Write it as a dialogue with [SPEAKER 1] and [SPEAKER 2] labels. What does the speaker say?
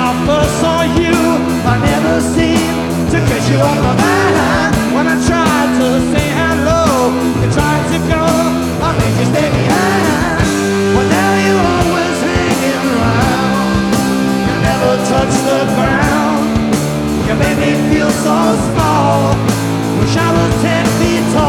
[SPEAKER 1] I first saw you, I never seemed to get you on my mind. When I tried to say hello, you tried to go, I made you stay behind. But now you're always hanging around, you never touch the ground. You made me feel so small, wish I was 10 feet tall.